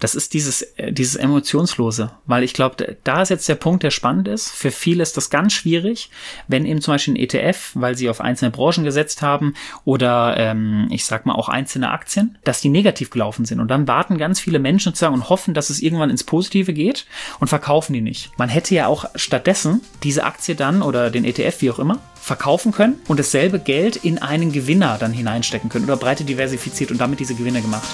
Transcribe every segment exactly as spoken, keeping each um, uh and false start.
Das ist dieses, äh, dieses Emotionslose, weil ich glaube, da ist jetzt der Punkt, der spannend ist. Für viele ist das ganz schwierig, wenn eben zum Beispiel ein E T F, weil sie auf einzelne Branchen gesetzt haben oder ähm, ich sag mal auch einzelne Aktien, dass die negativ gelaufen sind. Und dann warten ganz viele Menschen sozusagen und hoffen, dass es irgendwann ins Positive geht und verkaufen die nicht. Man hätte ja auch stattdessen diese Aktie dann oder den E T F, wie auch immer, verkaufen können und dasselbe Geld in einen Gewinner dann hineinstecken können oder breite diversifiziert und damit diese Gewinne gemacht.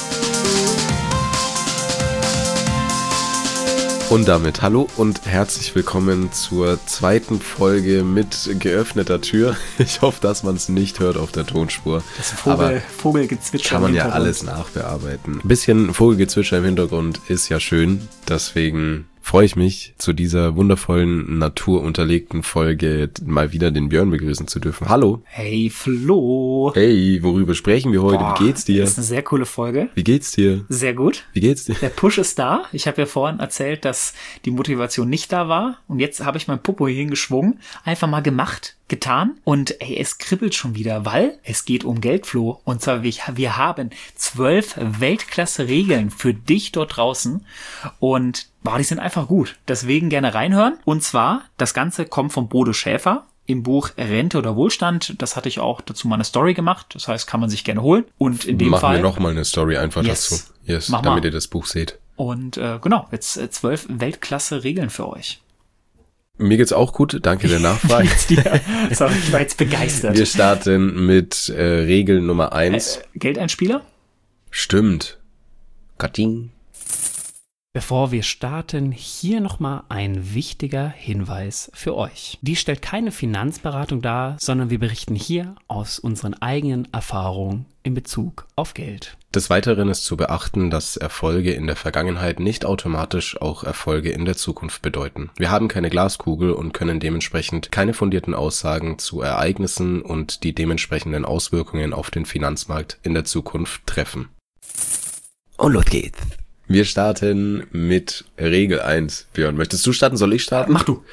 Und damit hallo und herzlich willkommen zur zweiten Folge mit geöffneter Tür. Ich hoffe, dass man es nicht hört auf der Tonspur. Das Vogel, Vogelgezwitscher kann man ja alles nachbearbeiten. Ein bisschen Vogelgezwitscher im Hintergrund ist ja schön, deswegen freue ich mich, zu dieser wundervollen, naturunterlegten Folge mal wieder den Björn begrüßen zu dürfen. Hallo. Hey Flo. Hey, worüber sprechen wir heute? Boah, wie geht's dir? Das ist eine sehr coole Folge. Wie geht's dir? Sehr gut. Wie geht's dir? Der Push ist da. Ich habe ja vorhin erzählt, dass die Motivation nicht da war. Und jetzt habe ich mein Popo hier hingeschwungen. Einfach mal gemacht, getan. Und ey, es kribbelt schon wieder, weil es geht um Geld, Flo. Und zwar, wir haben zwölf Weltklasse-Regeln für dich dort draußen. Und boah, die sind einfach gut. Deswegen gerne reinhören. Und zwar, das Ganze kommt von Bodo Schäfer im Buch Rente oder Wohlstand. Das hatte ich auch dazu mal eine Story gemacht. Das heißt, kann man sich gerne holen. Und in dem Machen Fall... Machen wir nochmal eine Story einfach yes, dazu. Yes, damit mal. Ihr das Buch seht. Und äh, genau, jetzt äh, zwölf Weltklasse-Regeln für euch. Mir geht's auch gut, danke der Nachfrage. Sorry, ich war jetzt begeistert. Wir starten mit äh, Regel Nummer eins. Äh, Geldeinspieler? Stimmt. Katting. Bevor wir starten, hier nochmal ein wichtiger Hinweis für euch. Die stellt keine Finanzberatung dar, sondern wir berichten hier aus unseren eigenen Erfahrungen in Bezug auf Geld. Des Weiteren ist zu beachten, dass Erfolge in der Vergangenheit nicht automatisch auch Erfolge in der Zukunft bedeuten. Wir haben keine Glaskugel und können dementsprechend keine fundierten Aussagen zu Ereignissen und die dementsprechenden Auswirkungen auf den Finanzmarkt in der Zukunft treffen. Und los geht's. Wir starten mit Regel eins. Björn, möchtest du starten? Soll ich starten? Mach du.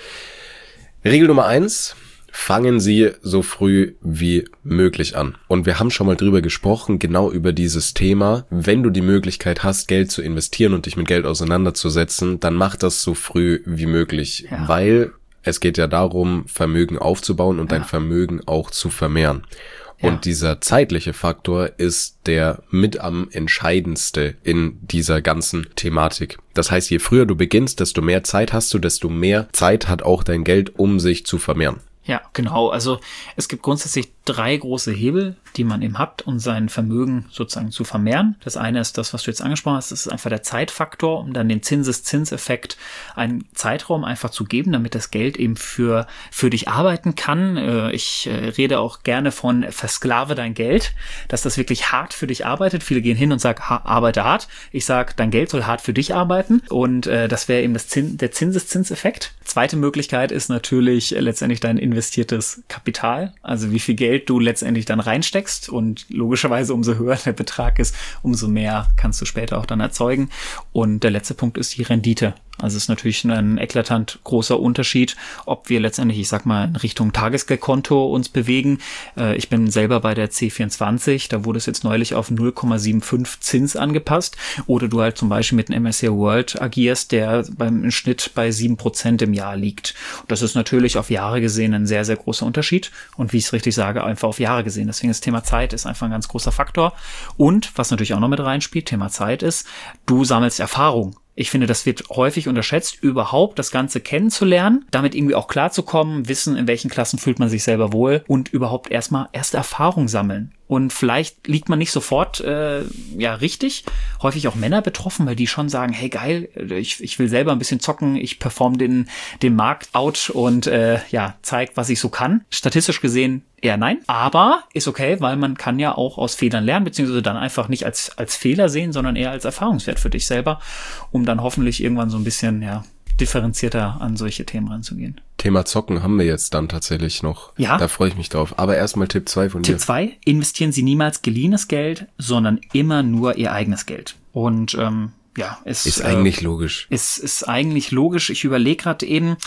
Regel Nummer eins. Fangen Sie so früh wie möglich an. Und wir haben schon mal drüber gesprochen, genau über dieses Thema. Wenn du die Möglichkeit hast, Geld zu investieren und dich mit Geld auseinanderzusetzen, dann mach das so früh wie möglich. Ja. Weil es geht ja darum, Vermögen aufzubauen und ja. dein Vermögen auch zu vermehren. Und ja. dieser zeitliche Faktor ist der mit am entscheidendste in dieser ganzen Thematik. Das heißt, je früher du beginnst, desto mehr Zeit hast du, desto mehr Zeit hat auch dein Geld, um sich zu vermehren. Ja, genau. Also es gibt grundsätzlich drei große Hebel, die man eben hat, um sein Vermögen sozusagen zu vermehren. Das eine ist das, was du jetzt angesprochen hast, das ist einfach der Zeitfaktor, um dann den Zinseszinseffekt einen Zeitraum einfach zu geben, damit das Geld eben für für dich arbeiten kann. Ich rede auch gerne von versklave dein Geld, dass das wirklich hart für dich arbeitet. Viele gehen hin und sagen, arbeite hart. Ich sage, dein Geld soll hart für dich arbeiten und das wäre eben das Zins, der Zinseszinseffekt. Zweite Möglichkeit ist natürlich letztendlich dein investiertes Kapital, also wie viel Geld du letztendlich dann reinsteckst und logischerweise umso höher der Betrag ist, umso mehr kannst du später auch dann erzeugen. Und der letzte Punkt ist die Rendite. Also es ist natürlich ein eklatant großer Unterschied, ob wir letztendlich, ich sag mal, in Richtung Tagesgeldkonto uns bewegen. Ich bin selber bei der C vierundzwanzig, da wurde es jetzt neulich auf null Komma fünfundsiebzig Zins angepasst. Oder du halt zum Beispiel mit einem M S C I World agierst, der beim im Schnitt bei sieben Prozent im Jahr liegt. Das ist natürlich auf Jahre gesehen ein sehr, sehr großer Unterschied. Und wie ich es richtig sage, einfach auf Jahre gesehen. Deswegen das Thema Zeit ist einfach ein ganz großer Faktor. Und was natürlich auch noch mit reinspielt, Thema Zeit ist, du sammelst Erfahrung. Ich finde, das wird häufig unterschätzt, überhaupt das Ganze kennenzulernen, damit irgendwie auch klarzukommen, wissen, in welchen Klassen fühlt man sich selber wohl und überhaupt erstmal erste Erfahrung sammeln. Und vielleicht liegt man nicht sofort äh, ja richtig, häufig auch Männer betroffen, weil die schon sagen, hey geil, ich, ich will selber ein bisschen zocken, ich perform den, den Markt out und äh, ja zeigt, was ich so kann. Statistisch gesehen eher nein, aber ist okay, weil man kann ja auch aus Fehlern lernen, beziehungsweise dann einfach nicht als als Fehler sehen, sondern eher als Erfahrungswert für dich selber, um dann hoffentlich irgendwann so ein bisschen ja differenzierter an solche Themen ranzugehen. Thema Zocken haben wir jetzt dann tatsächlich noch. Ja. Da freue ich mich drauf. Aber erstmal Tipp zwei von dir. Tipp zwei, investieren Sie niemals geliehenes Geld, sondern immer nur Ihr eigenes Geld. Und ähm, ja, es ist eigentlich äh, logisch. Es ist eigentlich logisch. Ich überlege gerade eben,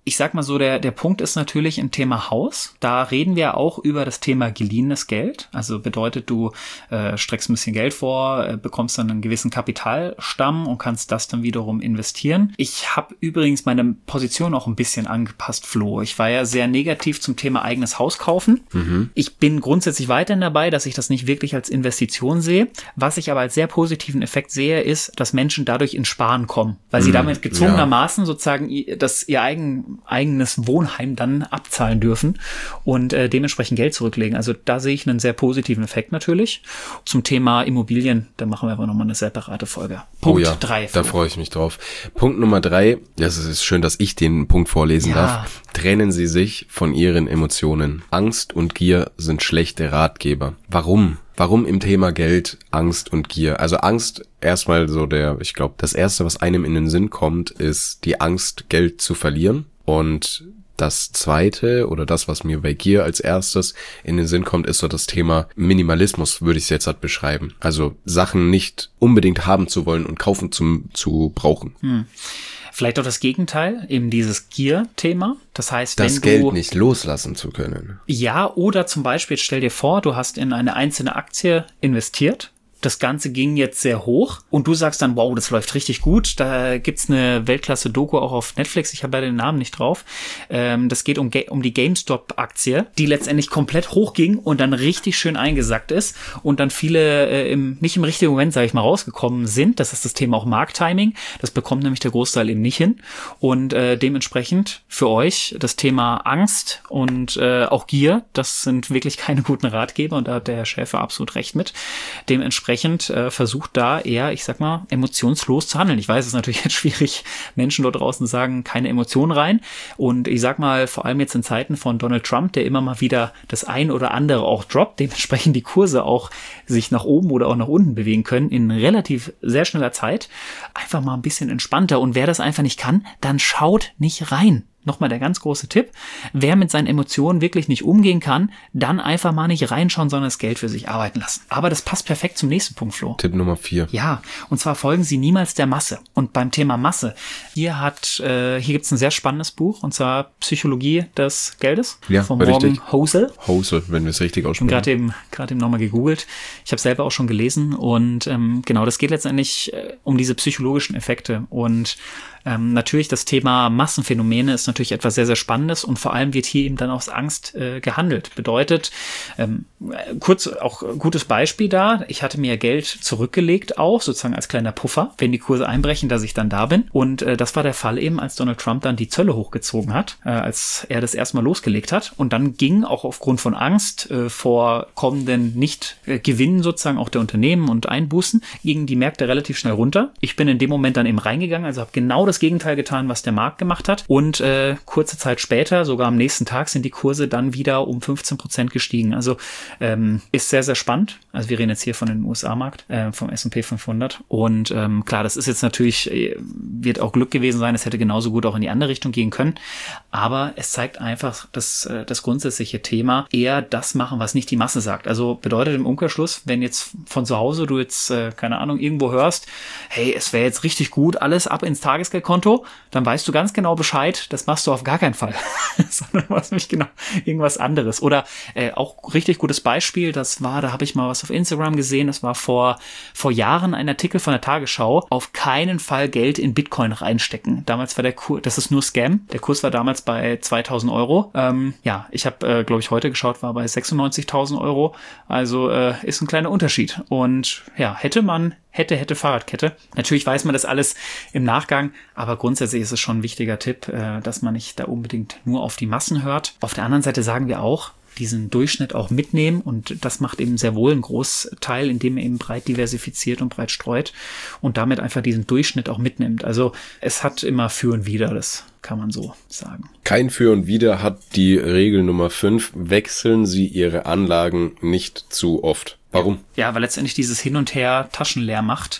Ich sag mal so, der der Punkt ist natürlich im Thema Haus. Da reden wir auch über das Thema geliehenes Geld. Also bedeutet, du äh, streckst ein bisschen Geld vor, äh, bekommst dann einen gewissen Kapitalstamm und kannst das dann wiederum investieren. Ich habe übrigens meine Position auch ein bisschen angepasst, Flo. Ich war ja sehr negativ zum Thema eigenes Haus kaufen. Mhm. Ich bin grundsätzlich weiterhin dabei, dass ich das nicht wirklich als Investition sehe. Was ich aber als sehr positiven Effekt sehe, ist, dass Menschen dadurch ins Sparen kommen, weil mhm. sie damit gezwungenermaßen ja. sozusagen das ihr eigen eigenes Wohnheim dann abzahlen dürfen und äh, dementsprechend Geld zurücklegen. Also da sehe ich einen sehr positiven Effekt natürlich. Zum Thema Immobilien, da machen wir aber nochmal eine separate Folge. Punkt oh ja, drei. Da freue ich mich drauf. Punkt Nummer drei, das ist schön, dass ich den Punkt vorlesen ja. darf. Trennen Sie sich von Ihren Emotionen. Angst und Gier sind schlechte Ratgeber. Warum? Warum im Thema Geld Angst und Gier? Also Angst, erstmal so der, ich glaube, das Erste, was einem in den Sinn kommt, ist die Angst, Geld zu verlieren. Und das Zweite oder das, was mir bei Gier als erstes in den Sinn kommt, ist so das Thema Minimalismus, würde ich es jetzt halt beschreiben. Also Sachen nicht unbedingt haben zu wollen und kaufen zu, zu brauchen. Hm. Vielleicht auch das Gegenteil, eben dieses Gier-Thema. Das heißt, wenn das Geld nicht loslassen zu können. Ja, oder zum Beispiel, stell dir vor, du hast in eine einzelne Aktie investiert. Das Ganze ging jetzt sehr hoch und du sagst dann, wow, das läuft richtig gut. Da gibt's eine Weltklasse-Doku auch auf Netflix. Ich habe leider den Namen nicht drauf. Ähm, das geht um, um die GameStop-Aktie, die letztendlich komplett hochging und dann richtig schön eingesackt ist und dann viele äh, im, nicht im richtigen Moment, sage ich mal, rausgekommen sind. Das ist das Thema auch Markttiming. Das bekommt nämlich der Großteil eben nicht hin. Und äh, dementsprechend für euch das Thema Angst und äh, auch Gier, das sind wirklich keine guten Ratgeber und da hat der Herr Schäfer absolut recht mit. Dementsprechend äh, versucht da eher, ich sag mal, emotionslos zu handeln. Ich weiß, es ist natürlich jetzt schwierig, Menschen dort draußen sagen, keine Emotionen rein. Und ich sag mal, vor allem jetzt in Zeiten von Donald Trump, der immer mal wieder das ein oder andere auch droppt, dementsprechend die Kurse auch sich nach oben oder auch nach unten bewegen können in relativ sehr schneller Zeit, einfach mal ein bisschen entspannter. Und wer das einfach nicht kann, dann schaut nicht rein. Nochmal der ganz große Tipp, wer mit seinen Emotionen wirklich nicht umgehen kann, dann einfach mal nicht reinschauen, sondern das Geld für sich arbeiten lassen. Aber das passt perfekt zum nächsten Punkt, Flo. Tipp Nummer vier. Ja, und zwar folgen Sie niemals der Masse. Und beim Thema Masse, hier hat, äh, hier gibt's ein sehr spannendes Buch, und zwar Psychologie des Geldes. Ja, von Morgan Housel. Housel, wenn wir es richtig aussprechen. Ich habe gerade eben, gerade eben nochmal gegoogelt. Ich habe selber auch schon gelesen und ähm, genau, das geht letztendlich äh, um diese psychologischen Effekte und Ähm, natürlich das Thema Massenphänomene ist natürlich etwas sehr, sehr Spannendes und vor allem wird hier eben dann aus Angst äh, gehandelt. Bedeutet, ähm, kurz auch gutes Beispiel da, ich hatte mir Geld zurückgelegt auch, sozusagen als kleiner Puffer, wenn die Kurse einbrechen, dass ich dann da bin. Und äh, das war der Fall eben, als Donald Trump dann die Zölle hochgezogen hat, äh, als er das erstmal losgelegt hat. Und dann ging auch aufgrund von Angst äh, vor kommenden Nicht-Gewinnen sozusagen auch der Unternehmen und Einbußen, gingen die Märkte relativ schnell runter. Ich bin in dem Moment dann eben reingegangen, also habe genau das Gegenteil getan, was der Markt gemacht hat. Und äh, kurze Zeit später, sogar am nächsten Tag, sind die Kurse dann wieder um fünfzehn Prozent gestiegen. Also ähm, ist sehr, sehr spannend. Also wir reden jetzt hier von dem U S A-Markt, äh, vom S und P fünfhundert. Und ähm, klar, das ist jetzt natürlich, äh, wird auch Glück gewesen sein. Es hätte genauso gut auch in die andere Richtung gehen können. Aber es zeigt einfach das, äh, das grundsätzliche Thema, eher das machen, was nicht die Masse sagt. Also bedeutet im Umkehrschluss, wenn jetzt von zu Hause du jetzt, äh, keine Ahnung, irgendwo hörst, hey, es wäre jetzt richtig gut, alles ab ins Tagesgeld Konto, dann weißt du ganz genau Bescheid, das machst du auf gar keinen Fall, sondern machst nämlich genau irgendwas anderes. Oder äh, auch richtig gutes Beispiel, das war, da habe ich mal was auf Instagram gesehen, das war vor vor Jahren ein Artikel von der Tagesschau, auf keinen Fall Geld in Bitcoin reinstecken. Damals war der Kurs, das ist nur Scam, der Kurs war damals bei zweitausend Euro. Ähm, ja, ich habe, äh, glaube ich, heute geschaut, war bei sechsundneunzigtausend Euro, also äh, ist ein kleiner Unterschied. Und ja, hätte man Hätte, hätte, Fahrradkette. Natürlich weiß man das alles im Nachgang, aber grundsätzlich ist es schon ein wichtiger Tipp, äh, dass man nicht da unbedingt nur auf die Massen hört. Auf der anderen Seite sagen wir auch, diesen Durchschnitt auch mitnehmen und das macht eben sehr wohl einen Großteil, indem er eben breit diversifiziert und breit streut und damit einfach diesen Durchschnitt auch mitnimmt. Also es hat immer Für und Wider, das kann man so sagen. Kein Für und Wider hat die Regel Nummer fünf. Wechseln Sie Ihre Anlagen nicht zu oft. Warum? Ja, weil letztendlich dieses Hin und Her Taschen leer macht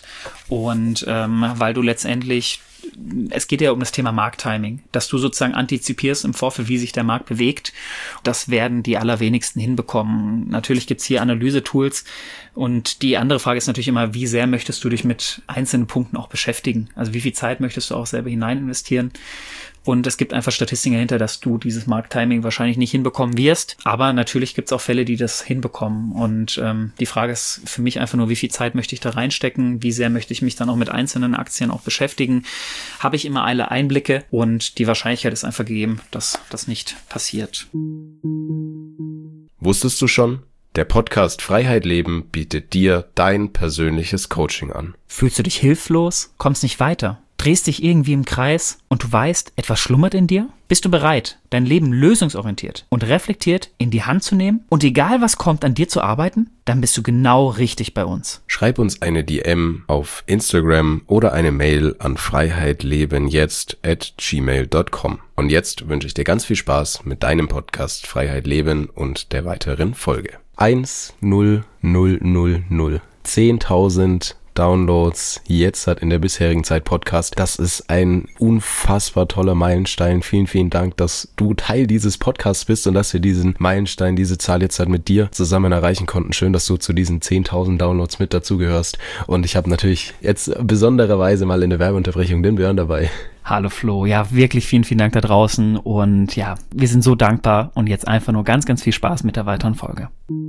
und ähm, weil du letztendlich, es geht ja um das Thema Markttiming, dass du sozusagen antizipierst im Vorfeld, wie sich der Markt bewegt. Das werden die allerwenigsten hinbekommen. Natürlich gibt's hier Analyse-Tools und die andere Frage ist natürlich immer, wie sehr möchtest du dich mit einzelnen Punkten auch beschäftigen? Also wie viel Zeit möchtest du auch selber hinein investieren? Und es gibt einfach Statistiken dahinter, dass du dieses Markttiming wahrscheinlich nicht hinbekommen wirst. Aber natürlich gibt es auch Fälle, die das hinbekommen. Und ähm, die Frage ist für mich einfach nur, wie viel Zeit möchte ich da reinstecken? Wie sehr möchte ich mich dann auch mit einzelnen Aktien auch beschäftigen? Habe ich immer alle Einblicke? Und die Wahrscheinlichkeit ist einfach gegeben, dass das nicht passiert. Wusstest du schon? Der Podcast Freiheit Leben bietet dir dein persönliches Coaching an. Fühlst du dich hilflos? Kommst nicht weiter? Drehst dich irgendwie im Kreis und du weißt, etwas schlummert in dir? Bist du bereit, dein Leben lösungsorientiert und reflektiert in die Hand zu nehmen und egal was kommt, an dir zu arbeiten? Dann bist du genau richtig bei uns. Schreib uns eine D M auf Instagram oder eine Mail an freiheitlebenjetzt at gmail dot com. Und jetzt wünsche ich dir ganz viel Spaß mit deinem Podcast Freiheit Leben und der weiteren Folge. eins null null null null zehntausend Downloads jetzt hat in der bisherigen Zeit Podcast. Das ist ein unfassbar toller Meilenstein. Vielen, vielen Dank, dass du Teil dieses Podcasts bist und dass wir diesen Meilenstein, diese Zahl jetzt halt mit dir zusammen erreichen konnten. Schön, dass du zu diesen zehntausend Downloads mit dazugehörst. Und ich habe natürlich jetzt besondererweise mal in der Werbeunterbrechung den Björn dabei. Hallo Flo, ja wirklich vielen, vielen Dank da draußen und ja, wir sind so dankbar und jetzt einfach nur ganz, ganz viel Spaß mit der weiteren Folge.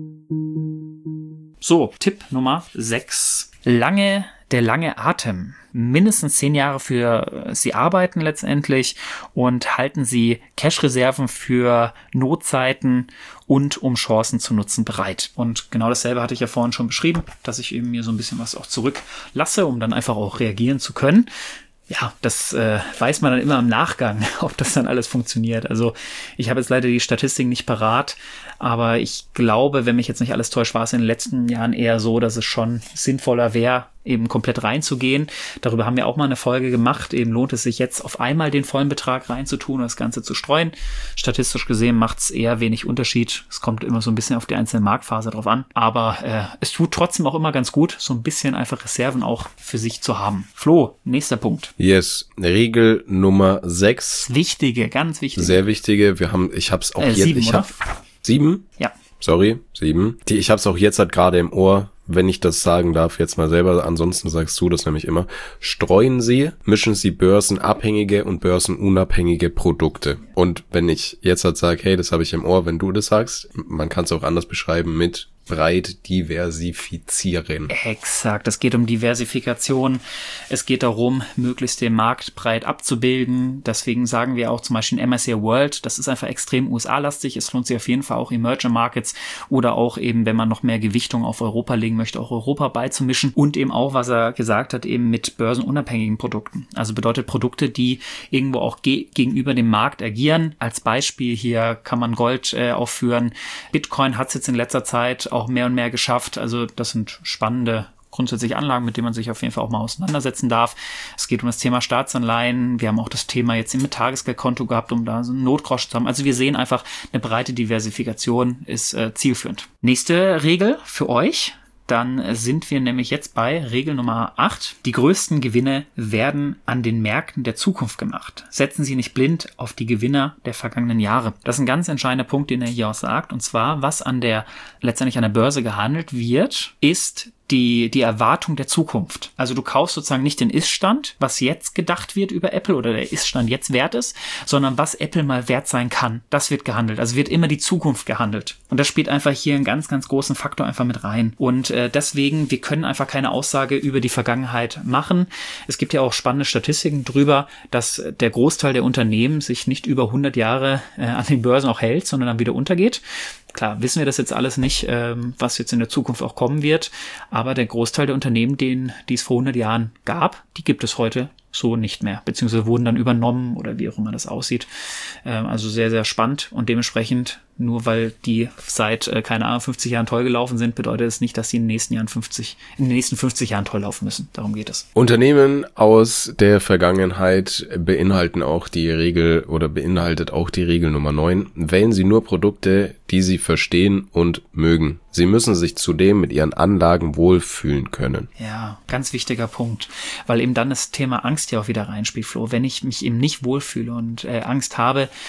So, Tipp Nummer sechs. Lange, der lange Atem. Mindestens zehn Jahre für Sie arbeiten letztendlich und halten Sie Cash-Reserven für Notzeiten und um Chancen zu nutzen bereit. Und genau dasselbe hatte ich ja vorhin schon beschrieben, dass ich eben mir so ein bisschen was auch zurücklasse, um dann einfach auch reagieren zu können. Ja, das äh, weiß man dann immer im Nachgang, ob das dann alles funktioniert. Also ich habe jetzt leider die Statistiken nicht parat, aber ich glaube, wenn mich jetzt nicht alles täuscht, war es in den letzten Jahren eher so, dass es schon sinnvoller wäre, eben komplett reinzugehen. Darüber haben wir auch mal eine Folge gemacht. Eben lohnt es sich jetzt auf einmal den vollen Betrag reinzutun und das Ganze zu streuen. Statistisch gesehen macht es eher wenig Unterschied. Es kommt immer so ein bisschen auf die einzelne Marktphase drauf an. Aber äh, es tut trotzdem auch immer ganz gut, so ein bisschen einfach Reserven auch für sich zu haben. Flo, nächster Punkt. Yes, Regel Nummer sechs. Wichtige, ganz wichtige. Sehr wichtige. Wir haben, ich habe es auch äh, jetzt. Sieben, ich oder? hab, sieben? Ja. Sorry, sieben. Die, ich habe es auch jetzt halt gerade im Ohr, wenn ich das sagen darf, jetzt mal selber. Ansonsten sagst du das nämlich immer. Streuen Sie, mischen Sie börsenabhängige und börsenunabhängige Produkte. Und wenn ich jetzt halt sage, hey, das habe ich im Ohr, wenn du das sagst, man kann es auch anders beschreiben mit breit diversifizieren. Exakt, es geht um Diversifikation. Es geht darum, möglichst den Markt breit abzubilden. Deswegen sagen wir auch zum Beispiel M S C I World, das ist einfach extrem U S A-lastig. Es lohnt sich auf jeden Fall auch Emerging Markets oder auch eben, wenn man noch mehr Gewichtung auf Europa legen möchte, auch Europa beizumischen. Und eben auch, was er gesagt hat, eben mit börsenunabhängigen Produkten. Also bedeutet Produkte, die irgendwo auch ge- gegenüber dem Markt agieren. Als Beispiel hier kann man Gold äh, aufführen. Bitcoin hat es jetzt in letzter Zeit auch mehr und mehr geschafft. Also das sind spannende grundsätzlich Anlagen, mit denen man sich auf jeden Fall auch mal auseinandersetzen darf. Es geht um das Thema Staatsanleihen. Wir haben auch das Thema jetzt mit Tagesgeldkonto gehabt, um da so einen Notgroschen zu haben. Also wir sehen einfach, eine breite Diversifikation ist äh, zielführend. Nächste Regel für euch. Dann sind wir nämlich jetzt bei Regel Nummer acht. Die größten Gewinne werden an den Märkten der Zukunft gemacht. Setzen Sie nicht blind auf die Gewinner der vergangenen Jahre. Das ist ein ganz entscheidender Punkt, den er hier auch sagt. Und zwar, was an der, letztendlich an der Börse gehandelt wird, ist die, die Erwartung der Zukunft. Also du kaufst sozusagen nicht den Ist-Stand, was jetzt gedacht wird über Apple oder der Ist-Stand jetzt wert ist, sondern was Apple mal wert sein kann. Das wird gehandelt. Also wird immer die Zukunft gehandelt. Und das spielt einfach hier einen ganz, ganz großen Faktor einfach mit rein. Und äh, deswegen, wir können einfach keine Aussage über die Vergangenheit machen. Es gibt ja auch spannende Statistiken drüber, dass der Großteil der Unternehmen sich nicht über hundert Jahre äh, an den Börsen auch hält, sondern dann wieder untergeht. Klar, wissen wir das jetzt alles nicht, ähm, was jetzt in der Zukunft auch kommen wird, aber der Großteil der Unternehmen, denen, die es vor hundert Jahren gab, die gibt es heute so nicht mehr, beziehungsweise wurden dann übernommen oder wie auch immer das aussieht. Ähm, also sehr, sehr spannend und dementsprechend, nur weil die seit, äh, keine Ahnung, fünfzig Jahren toll gelaufen sind, bedeutet es nicht, dass sie in den nächsten Jahren fünfzig, in den nächsten fünfzig Jahren toll laufen müssen. Darum geht es. Unternehmen aus der Vergangenheit beinhalten auch die Regel oder beinhaltet auch die Regel Nummer neun. Wählen Sie nur Produkte, die Sie verstehen und mögen. Sie müssen sich zudem mit Ihren Anlagen wohlfühlen können. Ja, ganz wichtiger Punkt, weil eben dann das Thema Angst ja auch wieder reinspielt, Flo. Wenn ich mich eben nicht wohlfühle und äh, Angst habe,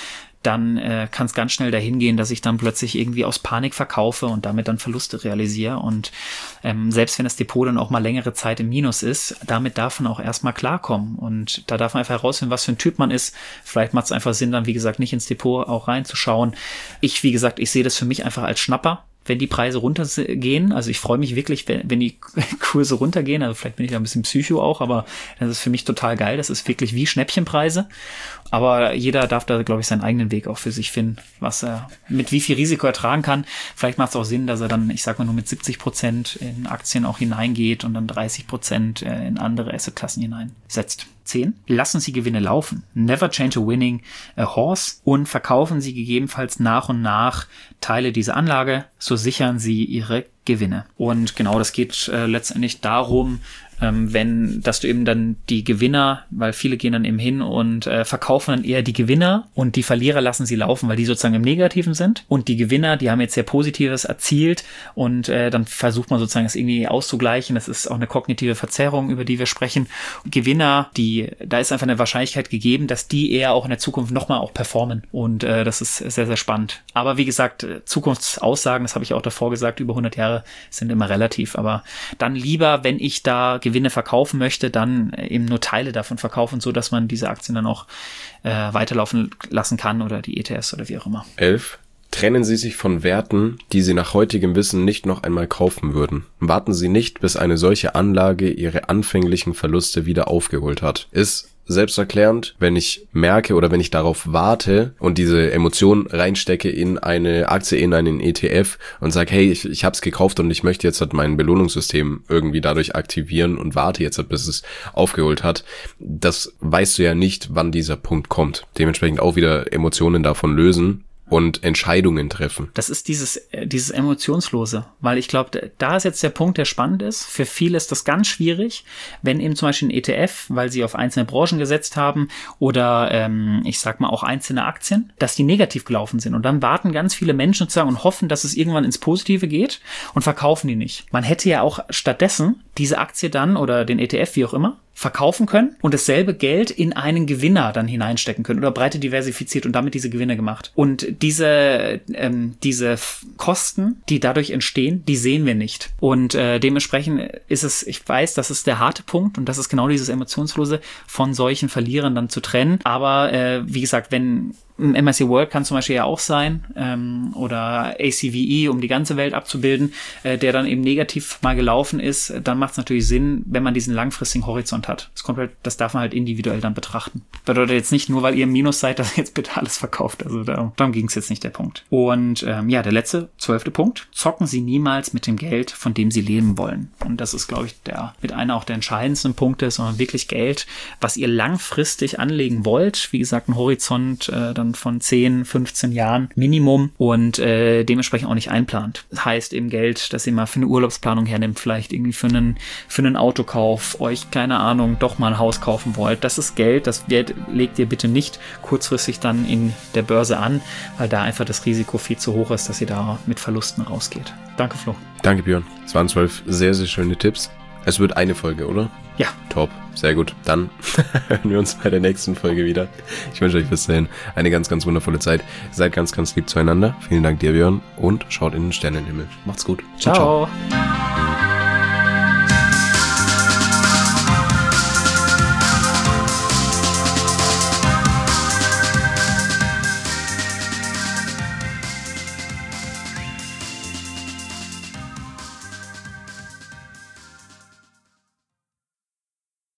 dann äh, kann es ganz schnell dahin gehen, dass ich dann plötzlich irgendwie aus Panik verkaufe und damit dann Verluste realisiere. Und ähm, selbst wenn das Depot dann auch mal längere Zeit im Minus ist, damit darf man auch erstmal klarkommen. Und da darf man einfach herausfinden, was für ein Typ man ist. Vielleicht macht es einfach Sinn, dann wie gesagt nicht ins Depot auch reinzuschauen. Ich, wie gesagt, ich sehe das für mich einfach als Schnapper, wenn die Preise runtergehen. Also ich freue mich wirklich, wenn, wenn die Kurse runtergehen. Also vielleicht bin ich da ein bisschen Psycho auch, aber das ist für mich total geil. Das ist wirklich wie Schnäppchenpreise. Aber jeder darf da, glaube ich, seinen eigenen Weg auch für sich finden, was er, mit wie viel Risiko er tragen kann. Vielleicht macht es auch Sinn, dass er dann, ich sag mal, nur mit siebzig Prozent in Aktien auch hineingeht und dann dreißig Prozent in andere Assetklassen hineinsetzt. zehn. Lassen Sie Gewinne laufen. Never change a winning a horse. Und verkaufen Sie gegebenenfalls nach und nach Teile dieser Anlage, so sichern Sie Ihre Gewinne. Und genau, das geht äh, letztendlich darum, ähm, wenn, dass du eben dann die Gewinner, weil viele gehen dann eben hin und äh, verkaufen dann eher die Gewinner und die Verlierer lassen sie laufen, weil die sozusagen im Negativen sind. Und die Gewinner, die haben jetzt sehr Positives erzielt und äh, dann versucht man sozusagen das irgendwie auszugleichen. Das ist auch eine kognitive Verzerrung, über die wir sprechen. Gewinner, die, da ist einfach eine Wahrscheinlichkeit gegeben, dass die eher auch in der Zukunft nochmal auch performen. Und äh, das ist sehr, sehr spannend. Aber wie gesagt, Zukunftsaussagen, das habe ich auch davor gesagt, über hundert Jahre sind immer relativ. Aber dann lieber, wenn ich da Gewinne verkaufen möchte, dann eben nur Teile davon verkaufen, so dass man diese Aktien dann auch äh, weiterlaufen lassen kann oder die E T Fs oder wie auch immer. elf. Trennen Sie sich von Werten, die Sie nach heutigem Wissen nicht noch einmal kaufen würden. Warten Sie nicht, bis eine solche Anlage Ihre anfänglichen Verluste wieder aufgeholt hat. Ist selbsterklärend, wenn ich merke oder wenn ich darauf warte und diese Emotion reinstecke in eine Aktie, in einen E T F und sage, hey, ich, ich habe es gekauft und ich möchte jetzt halt mein Belohnungssystem irgendwie dadurch aktivieren und warte jetzt halt, bis es aufgeholt hat. Das weißt du ja nicht, wann dieser Punkt kommt. Dementsprechend auch wieder Emotionen davon lösen und Entscheidungen treffen. Das ist dieses äh, dieses Emotionslose, weil ich glaube, da ist jetzt der Punkt, der spannend ist. Für viele ist das ganz schwierig, wenn eben zum Beispiel ein E T F, weil sie auf einzelne Branchen gesetzt haben oder ähm, ich sag mal auch einzelne Aktien, dass die negativ gelaufen sind. Und dann warten ganz viele Menschen sozusagen und hoffen, dass es irgendwann ins Positive geht und verkaufen die nicht. Man hätte ja auch stattdessen diese Aktie dann oder den E T F, wie auch immer, verkaufen können und dasselbe Geld in einen Gewinner dann hineinstecken können oder breite diversifiziert und damit diese Gewinne gemacht. Und diese ähm, diese Kosten, die dadurch entstehen, die sehen wir nicht. Und äh, dementsprechend ist es, ich weiß, das ist der harte Punkt und das ist genau dieses Emotionslose von solchen Verlierern dann zu trennen. Aber äh, wie gesagt, wenn M S C I World kann zum Beispiel ja auch sein, ähm, oder A C V E, um die ganze Welt abzubilden, äh, der dann eben negativ mal gelaufen ist, dann macht es natürlich Sinn, wenn man diesen langfristigen Horizont hat. Das kommt halt, das darf man halt individuell dann betrachten. Bedeutet jetzt nicht nur, weil ihr im Minus seid, dass ihr jetzt bitte alles verkauft. Also da, darum ging es jetzt nicht, der Punkt. Und ähm, ja, der letzte, zwölfte Punkt. Zocken Sie niemals mit dem Geld, von dem Sie leben wollen. Und das ist, glaube ich, der mit einer auch der entscheidendsten Punkte, sondern wirklich Geld, was ihr langfristig anlegen wollt. Wie gesagt, ein Horizont äh, dann von zehn, fünfzehn Jahren Minimum und äh, dementsprechend auch nicht einplant. Das heißt eben Geld, das ihr mal für eine Urlaubsplanung hernimmt, vielleicht irgendwie für einen, für einen Autokauf, euch, keine Ahnung, doch mal ein Haus kaufen wollt. Das ist Geld, das Geld legt ihr bitte nicht kurzfristig dann in der Börse an, weil da einfach das Risiko viel zu hoch ist, dass ihr da mit Verlusten rausgeht. Danke, Flo. Danke, Björn. Es waren zwölf sehr, sehr schöne Tipps. Es wird eine Folge, oder? Ja. Top. Sehr gut. Dann hören wir uns bei der nächsten Folge wieder. Ich wünsche euch bis dahin eine ganz, ganz wundervolle Zeit. Seid ganz, ganz lieb zueinander. Vielen Dank dir, Björn. Und schaut in den Sternenhimmel. Macht's gut. Ciao. Ciao.